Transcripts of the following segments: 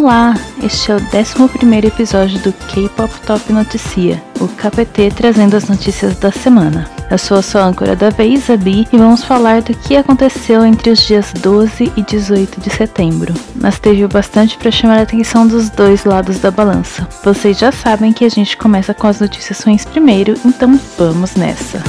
Olá, este é o 11º episódio do K-Pop Top Noticia, o KPT trazendo as notícias da semana. Eu sou a sua âncora da vez, a Bi, e vamos falar do que aconteceu entre os dias 12 e 18 de setembro. Mas teve bastante para chamar a atenção dos dois lados da balança. Vocês já sabem que a gente começa com as notícias ruins primeiro, então vamos nessa.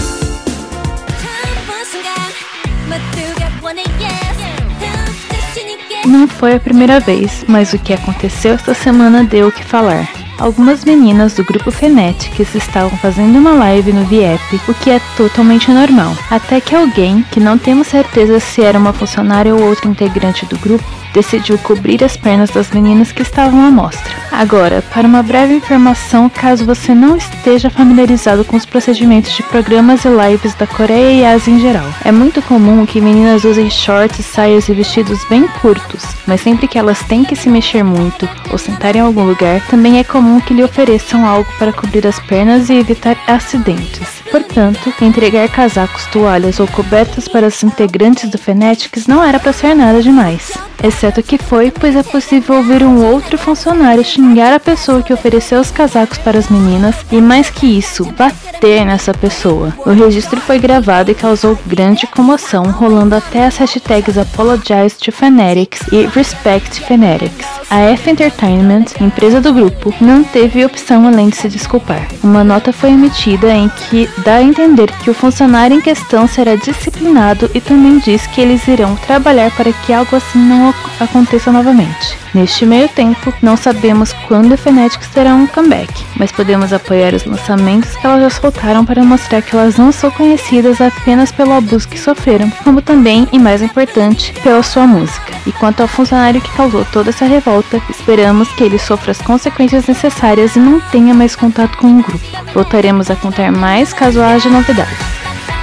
Não foi a primeira vez, mas o que aconteceu esta semana deu o que falar. Algumas meninas do grupo Fnatics estavam fazendo uma live no Viep, o que é totalmente normal. Até que alguém, que não temos certeza se era uma funcionária ou outra integrante do grupo, decidiu cobrir as pernas das meninas que estavam à mostra. Agora, para uma breve informação, caso você não esteja familiarizado com os procedimentos de programas e lives da Coreia e Ásia em geral, é muito comum que meninas usem shorts, saias e vestidos bem curtos, mas sempre que elas têm que se mexer muito ou sentar em algum lugar, também é comum que lhe ofereçam algo para cobrir as pernas e evitar acidentes. Portanto, entregar casacos, toalhas ou cobertas para os integrantes do Fnatics não era para ser nada demais. Exceto que foi, pois é possível ouvir um outro funcionário xingar a pessoa que ofereceu os casacos para as meninas e, mais que isso, bater nessa pessoa. O registro foi gravado e causou grande comoção, rolando até as hashtags Apologize to Fnatics e Respect Fnatics. A F Entertainment, empresa do grupo, não teve opção além de se desculpar. Uma nota foi emitida em que dá a entender que o funcionário em questão será disciplinado e também diz que eles irão trabalhar para que algo assim não aconteça novamente. Neste meio tempo, não sabemos quando o Fnatics terá um comeback, mas podemos apoiar os lançamentos que elas já soltaram para mostrar que elas não são conhecidas apenas pelo abuso que sofreram, como também, e mais importante, pela sua música. E quanto ao funcionário que causou toda essa revolta, esperamos que ele sofra as consequências necessárias e não tenha mais contato com o grupo. Voltaremos a contar mais caso haja novidades.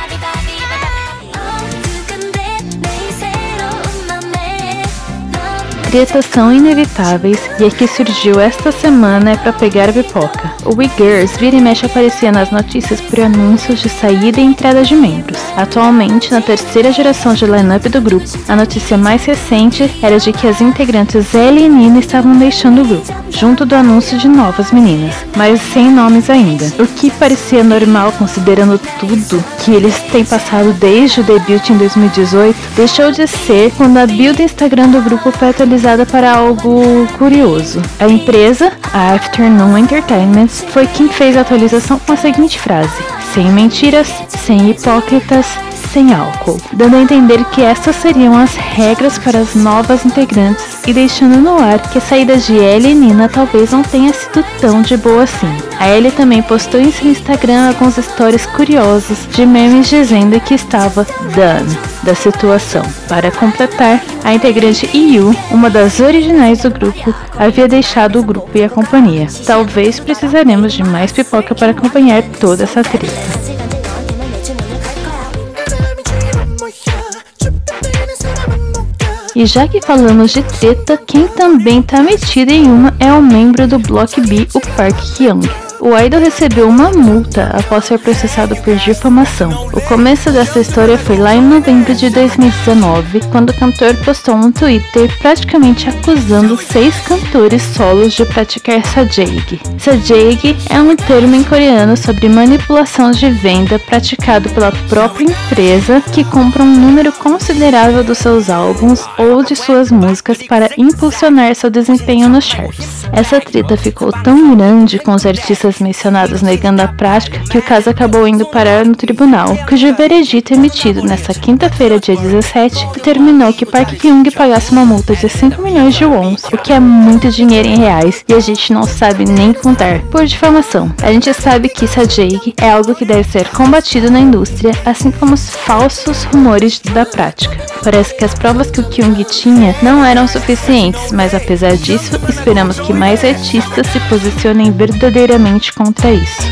Tretas são inevitáveis e a que surgiu esta semana é pra pegar a pipoca. O WeGirls vira e mexe aparecia nas notícias por anúncios de saída e entrada de membros. Atualmente, na terceira geração de line-up do grupo, a notícia mais recente era de que as integrantes Ellie e Nina estavam deixando o grupo, junto do anúncio de novas meninas, mas sem nomes ainda. O que parecia normal considerando tudo que eles têm passado desde o debut em 2018, deixou de ser quando a bio do Instagram do grupo foi atualizada para algo curioso. A empresa, a Afternoon Entertainment, foi quem fez a atualização com a seguinte frase: sem mentiras, sem hipócritas, sem álcool, dando a entender que essas seriam as regras para as novas integrantes e deixando no ar que a saída de Ellie e Nina talvez não tenha sido tão de boa assim. A Ellie também postou em seu Instagram alguns stories curiosos de memes dizendo que estava done da situação. Para completar, a integrante IU, uma das originais do grupo, havia deixado o grupo e a companhia. Talvez precisaremos de mais pipoca para acompanhar toda essa treta. E já que falamos de treta, quem também tá metido em uma é o membro do Block B, o Park Hyung. O idol recebeu uma multa após ser processado por difamação. O começo dessa história foi lá em novembro de 2019, quando o cantor postou um Twitter praticamente acusando 6 cantores solos de praticar sajeg. Sajeg é um termo em coreano sobre manipulação de venda praticado pela própria empresa que compra um número considerável dos seus álbuns ou de suas músicas para impulsionar seu desempenho nos charts. Essa treta ficou tão grande com os artistas mencionados negando a prática que o caso acabou indo parar no tribunal, cujo veredito emitido nesta quinta-feira, dia 17, determinou que Park Hyung pagasse uma multa de 5 milhões de wons, o que é muito dinheiro em reais e a gente não sabe nem contar, por difamação. A gente sabe que sajeg é algo que deve ser combatido na indústria, assim como os falsos rumores da prática. Parece que as provas que o Kyung tinha não eram suficientes, mas apesar disso, esperamos que mais artistas se posicionem verdadeiramente contra isso.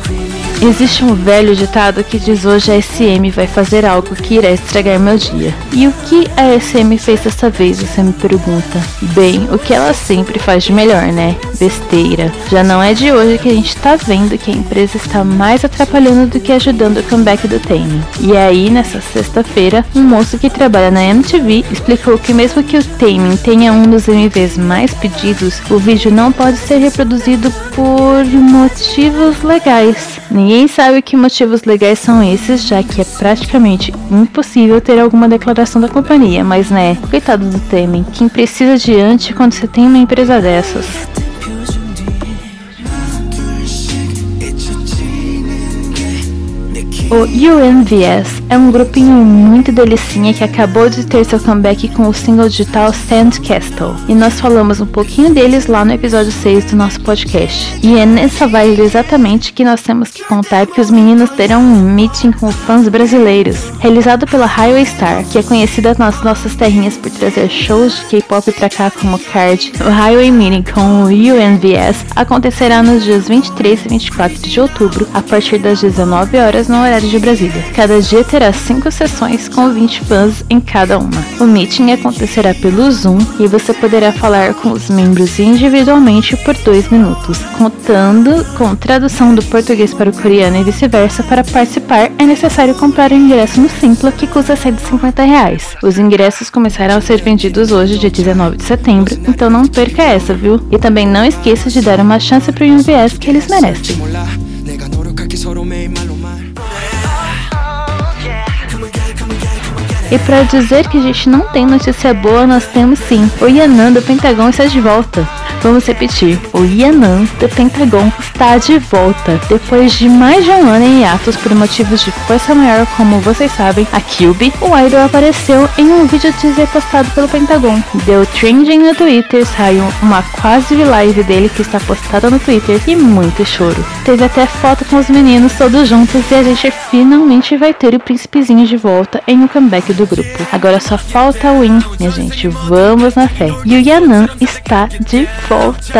Existe um velho ditado que diz: hoje a SM vai fazer algo que irá estragar meu dia. E o que a SM fez dessa vez, você me pergunta? Bem, o que ela sempre faz de melhor, né? Besteira. Já não é de hoje que a gente tá vendo que a empresa está mais atrapalhando do que ajudando o comeback do Taemin. E aí, nessa sexta-feira, um moço que trabalha na MTV explicou que mesmo que o Taemin tenha um dos MVs mais pedidos, o vídeo não pode ser reproduzido por motivos legais. Ninguém sabe que motivos legais são esses, já que é praticamente impossível ter alguma declaração da companhia, mas né, coitado do Taemin, quem precisa de antes quando você tem uma empresa dessas? O UNVS é um grupinho muito delicinha que acabou de ter seu comeback com o single digital Sandcastle, e nós falamos um pouquinho deles lá no episódio 6 do nosso podcast. E é nessa vibe exatamente que nós temos que contar que os meninos terão um meeting com fãs brasileiros, realizado pela Highway Star, que é conhecida nas nossas terrinhas por trazer shows de K-pop pra cá como Card. O Highway Meeting com o UNVS acontecerá nos dias 23 e 24 de outubro, a partir das 19 horas no horário de Brasília. Cada dia terá 5 sessões com 20 fãs em cada uma. O meeting acontecerá pelo Zoom e você poderá falar com os membros individualmente por 2 minutos. Contando com tradução do português para o coreano e vice-versa, para participar é necessário comprar o ingresso no Simpla, que custa R$150. Os ingressos começarão a ser vendidos hoje, dia 19 de setembro, então não perca essa, viu? E também não esqueça de dar uma chance pro UNVS, que eles merecem. E pra dizer que a gente não tem notícia boa, nós temos sim. O Yannan do Pentagon está de volta. Vamos repetir, o Yannan do Pentagon está de volta. Depois de mais de um ano em hiatos por motivos de força maior, como vocês sabem, a Cube, o idol apareceu em um vídeo teaser postado pelo Pentagon. Deu trending no Twitter, saiu uma quase live dele que está postada no Twitter e muito choro. Teve até foto com os meninos todos juntos e a gente finalmente vai ter o príncipezinho de volta em um comeback do grupo. Agora só falta o win, minha gente, vamos na fé. E o Yannan está de volta.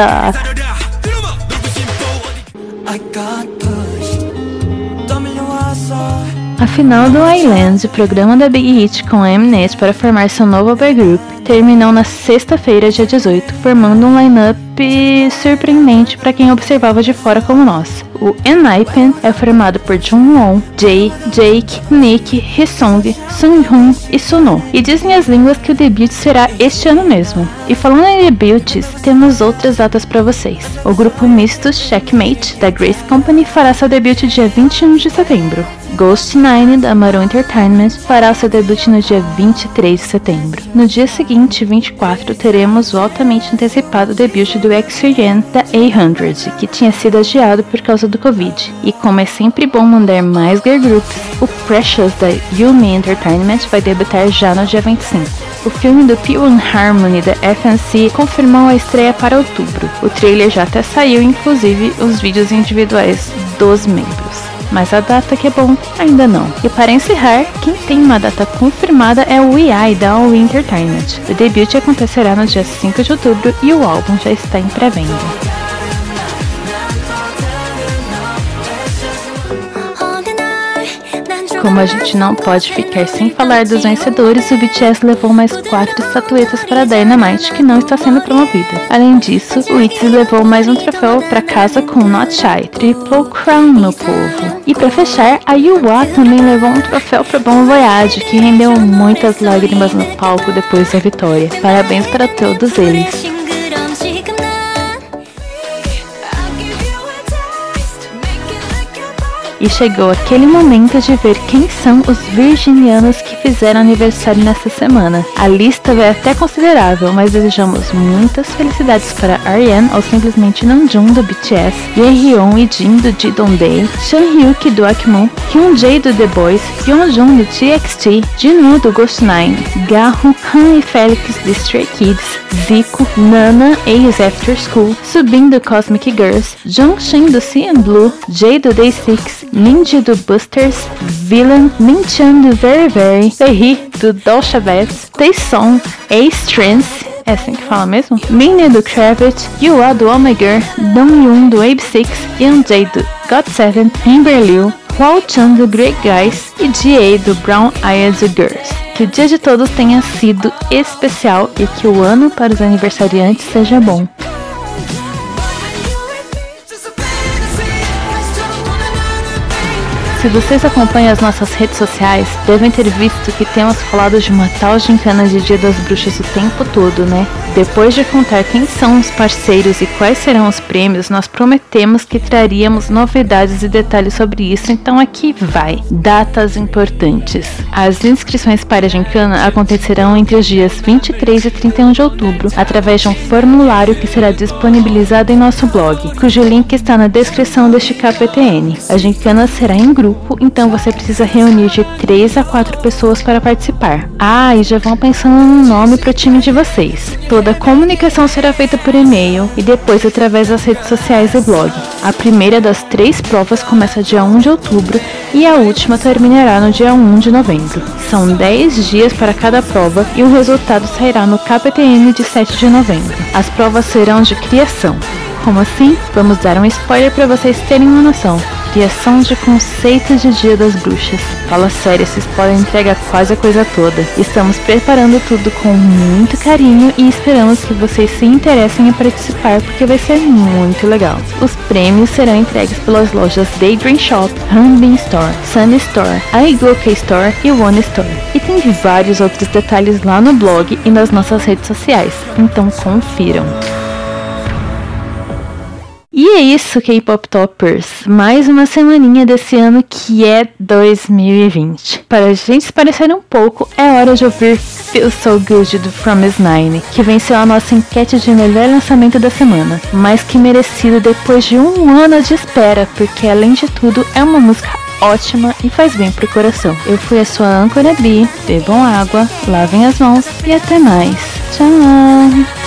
A final do Island, programa da Big Hit com a Mnet para formar seu novo boy group, terminou na sexta-feira, dia 18, formando um line-up surpreendente para quem observava de fora como nós. O ENHYPEN é formado por Jungwon, Jae, Jake, Nick, Hee-sung, Sunghoon e Suno. E dizem as línguas que o debut será este ano mesmo. E falando em debuts, temos outras datas para vocês. O grupo misto Checkmate, da Grace Company, fará seu debut dia 21 de setembro. Ghost 9, da Maroon Entertainment, fará seu debut no dia 23 de setembro. No dia seguinte, 24, teremos o altamente antecipado debut do EXO-YEN da A100, que tinha sido adiado por causa do Covid. E como é sempre bom mandar mais girl groups, o Precious da Yumi Entertainment vai debutar já no dia 25. O filme do P1 Harmony da FNC confirmou a estreia para outubro. O trailer já até saiu, inclusive os vídeos individuais dos membros. Mas a data que é bom, ainda não. E para encerrar, quem tem uma data confirmada é o WeI da All Entertainment. O debut acontecerá no dia 5 de outubro e o álbum já está em pré-venda. Como a gente não pode ficar sem falar dos vencedores, o BTS levou mais 4 estatuetas para a Dynamite, que não está sendo promovida. Além disso, o ITZY levou mais um troféu para casa com Not Shy, Triple Crown, meu povo. E para fechar, a Yuwa também levou um troféu para Bon Voyage, que rendeu muitas lágrimas no palco depois da vitória. Parabéns para todos eles. E chegou aquele momento de ver quem são os virginianos que fizeram aniversário nesta semana. A lista vai até considerável, mas desejamos muitas felicidades para Ariane, ou simplesmente Namjoon, do BTS, Yeon e Jin, do Jidongdae, Shanhyuk, do Akimon, Hyunjae, do The Boys, Yeonjun, do TXT, Jinwoo, do Ghost 9, Gaho, Han e Felix, do Stray Kids, Zico, Nana, Ace After School, Subin, do Cosmic Girls, Jungshin, do CNBLUE, Jay, do Day6, Minji, do Boosters, Villain, Minchan, do Very Very, Taehi, do Dolce Vets, Taesong, Ace Trance, é assim que fala mesmo? Minnie, do Kravitz, Yuwa, do Oh My Girl, Donghyun, do AB6, Yeonjae, do GOT7, Amber Liu, Hwao Chan do Great Guys e Jie do Brown Eyed Girls. Que o dia de todos tenha sido especial e que o ano para os aniversariantes seja bom. Se vocês acompanham as nossas redes sociais, devem ter visto que temos falado de uma tal gincana de Dia das Bruxas o tempo todo, né? Depois de contar quem são os parceiros e quais serão os prêmios, nós prometemos que traríamos novidades e detalhes sobre isso, então aqui vai. Datas importantes. As inscrições para a gincana acontecerão entre os dias 23 e 31 de outubro, através de um formulário que será disponibilizado em nosso blog, cujo link está na descrição deste KPTN. A gincana será em grupo, então você precisa reunir de 3 a 4 pessoas para participar. E já vão pensando no nome para o time de vocês. Toda a comunicação será feita por e-mail e depois através das redes sociais e blog. A primeira das 3 provas começa dia 1 de outubro e a última terminará no dia 1 de novembro. São 10 dias para cada prova e o resultado sairá no KPTN de 7 de novembro. As provas serão de criação. Como assim? Vamos dar um spoiler para vocês terem uma noção. Criação de conceitos de Dia das Bruxas. Fala sério, vocês podem entregar quase a coisa toda. Estamos preparando tudo com muito carinho e esperamos que vocês se interessem em participar porque vai ser muito legal. Os prêmios serão entregues pelas lojas Daydream Shop, Hanbin Store, Sun Store, iGoK Store e One Store. E tem vários outros detalhes lá no blog e nas nossas redes sociais, então confiram. E é isso, K-Pop Toppers, mais uma semaninha desse ano que é 2020. Para a gente se parecer um pouco, é hora de ouvir Feel So Good do Fromis_9, que venceu a nossa enquete de melhor lançamento da semana, mais que merecido depois de um ano de espera, porque além de tudo é uma música ótima e faz bem pro coração. Eu fui a sua âncora Bi, bebam água, lavem as mãos e até mais. Tchau!